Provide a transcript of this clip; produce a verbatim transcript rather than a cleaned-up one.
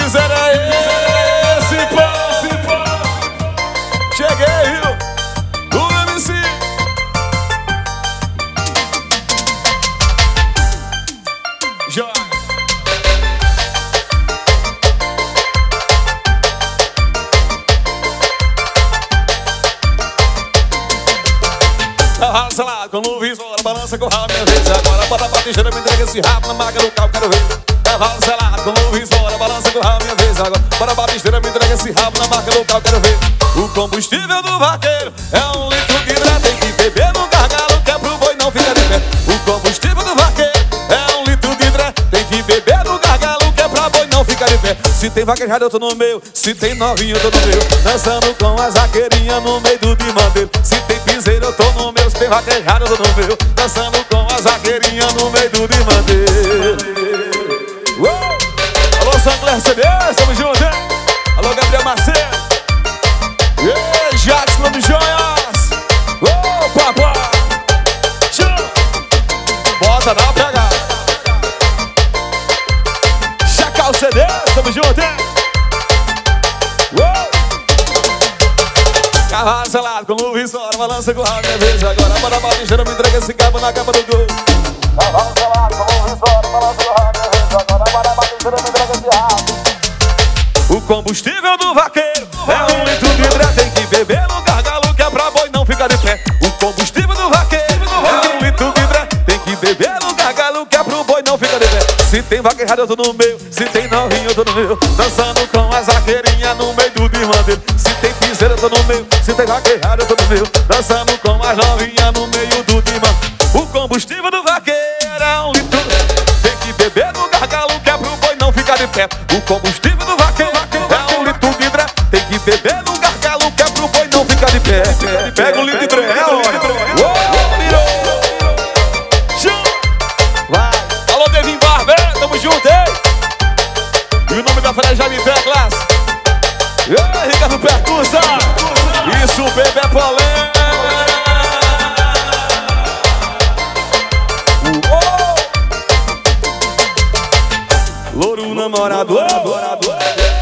piseiro é esse, pô. Cheguei, viu? O M C. Joga. Arrasa com o visor, balança com o rabo, minha vez. Agora bota pra tijera, me entrega esse rabo na máquina do carro, quero ver. Cavalo selado com o visor, balança com o rabo, minha vez. Agora bota pra tijera, me entrega esse rabo na máquina do carro, quero ver. O combustível do vaqueiro é um litro de hidra, tem que beber no gargalo, que é pro boi não ficar de pé. O combustível do vaqueiro é um litro de hidra, tem que beber no gargalo, que é pra boi não ficar de pé. Se tem vaquejada eu tô no meio, se tem novinho eu tô no meio, dançando com as vaqueirinhas no meio do desmandeiro. Se tem piseiro eu tô no meio, se tem vaquejada eu tô no meio, dançando com as vaqueirinhas no meio do desmandeiro. Alô, Sancler C D, estamos juntos, hein? Alô, Gabriel Macedo. Ei, Jackson dos Joias. Ô, papai. Bota, dá pra pegar. Chacal C D, estamos juntos, hein? Cavalo selado com o visor, balança com o rabo, minha vez. Agora bora pra tijera, me entrega esse cabo na capa do gol. Cavalo selado com o visor, balança com o rabo, minha vez. Agora bora pra tijera, me entrega esse rabo. O combustível do vaqueiro é um litro de hidra, tem que beber no gargalo, que é pra boi não ficar de pé. O combustível do vaqueiro é um litro de hidra, tem que beber no gargalo, que é pro boi não ficar de pé. Se tem vaquejada eu tô no meio, se tem novinho eu tô no meio, dançando com as vaqueirinhas no meio do desmandeiro. Se tem piseira eu tô no meio, se tem vaquejada eu tô no meio, dançando com as novinhas no meio do desmandeiro. O combustível do vaqueiro é um litro, tem que beber no gargalo, que é pro boi não ficar de pé. O combustível do vaqueiro é um litro de hidra, tem que beber no gargalo, que é pro boi não ficar de pé. Pega o litro de hidra, é hora. Vai. Alô, Devin Barber, tamo junto, hein? E o nome da Fera já me deu a classe. Ei, Ricardo Percussa. Isso, bebê é polêmica. Louro namorador, namorador.